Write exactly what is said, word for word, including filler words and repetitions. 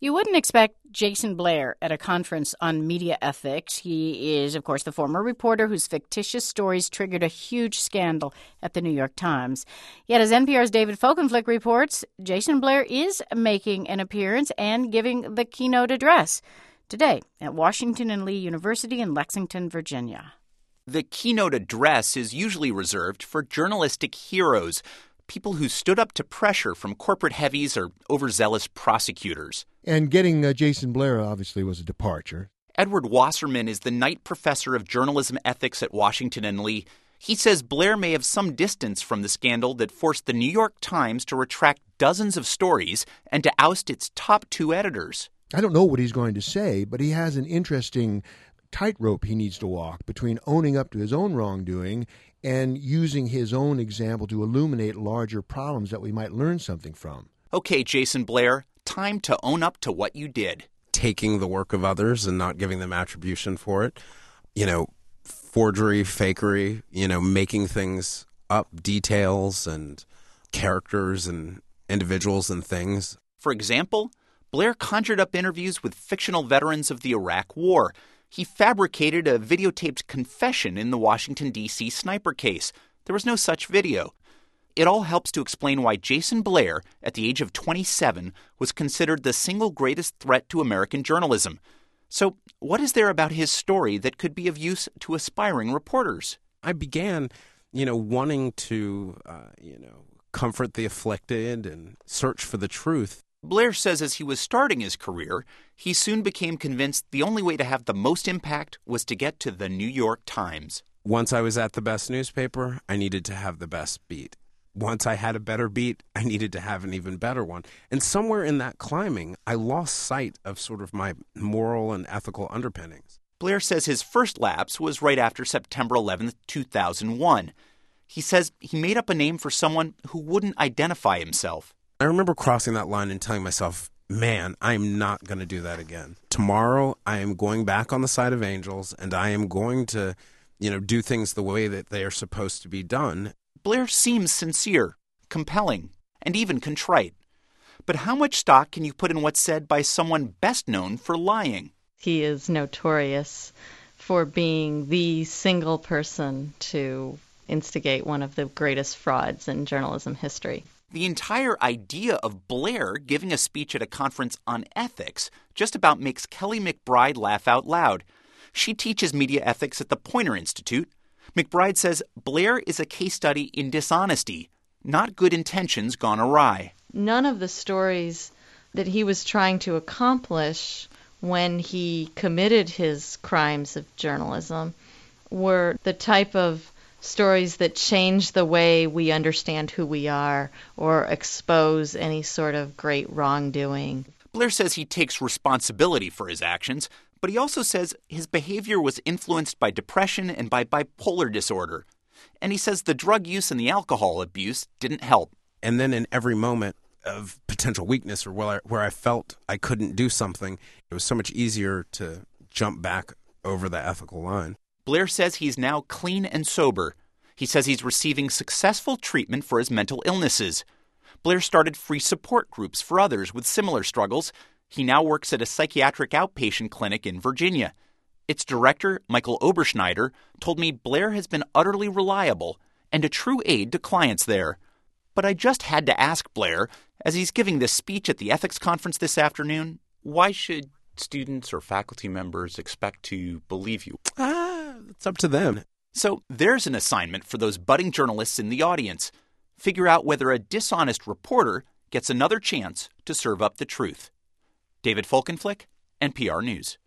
You wouldn't expect Jason Blair at a conference on media ethics. He is, of course, the former reporter whose fictitious stories triggered a huge scandal at the New York Times. Yet, as N P R's David Folkenflik reports, Jason Blair is making an appearance and giving the keynote address today at Washington and Lee University in Lexington, Virginia. The keynote address is usually reserved for journalistic heroes, people who stood up to pressure from corporate heavies or overzealous prosecutors. And getting uh, Jason Blair obviously was a departure. Edward Wasserman is the Knight Professor of Journalism Ethics at Washington and Lee. He says Blair may have some distance from the scandal that forced the New York Times to retract dozens of stories and to oust its top two editors. I don't know what he's going to say, but he has an interesting tightrope he needs to walk between owning up to his own wrongdoing and using his own example to illuminate larger problems that we might learn something from. Okay, Jason Blair, time to own up to what you did. Taking the work of others and not giving them attribution for it. You know, forgery, fakery, you know, making things up, details and characters and individuals and things. For example, Blair conjured up interviews with fictional veterans of the Iraq War. He fabricated a videotaped confession in the Washington, D C sniper case. There was no such video. It all helps to explain why Jason Blair, at the age of twenty-seven, was considered the single greatest threat to American journalism. So, what is there about his story that could be of use to aspiring reporters? I began, you know, wanting to, uh, you know, comfort the afflicted and search for the truth. Blair says as he was starting his career, he soon became convinced the only way to have the most impact was to get to the New York Times. Once I was at the best newspaper, I needed to have the best beat. Once I had a better beat, I needed to have an even better one. And somewhere in that climbing, I lost sight of sort of my moral and ethical underpinnings. Blair says his first lapse was right after September eleventh, two thousand one. He says he made up a name for someone who wouldn't identify himself. I remember crossing that line and telling myself, man, I'm not going to do that again. Tomorrow, I am going back on the side of angels, and I am going to, you know, do things the way that they are supposed to be done. Blair seems sincere, compelling, and even contrite. But how much stock can you put in what's said by someone best known for lying? He is notorious for being the single person to instigate one of the greatest frauds in journalism history. The entire idea of Blair giving a speech at a conference on ethics just about makes Kelly McBride laugh out loud. She teaches media ethics at the Poynter Institute. McBride says Blair is a case study in dishonesty, not good intentions gone awry. None of the stories that he was trying to accomplish when he committed his crimes of journalism were the type of stories that change the way we understand who we are or expose any sort of great wrongdoing. Blair says he takes responsibility for his actions, but he also says his behavior was influenced by depression and by bipolar disorder. And he says the drug use and the alcohol abuse didn't help. And then in every moment of potential weakness or where I, where I felt I couldn't do something, it was so much easier to jump back over the ethical line. Blair says he's now clean and sober. He says he's receiving successful treatment for his mental illnesses. Blair started free support groups for others with similar struggles. He now works at a psychiatric outpatient clinic in Virginia. Its director, Michael Oberschneider, told me Blair has been utterly reliable and a true aid to clients there. But I just had to ask Blair, as he's giving this speech at the ethics conference this afternoon, why should students or faculty members expect to believe you? Ah, it's up to them. So there's an assignment for those budding journalists in the audience. Figure out whether a dishonest reporter gets another chance to serve up the truth. David Folkenflik, N P R News.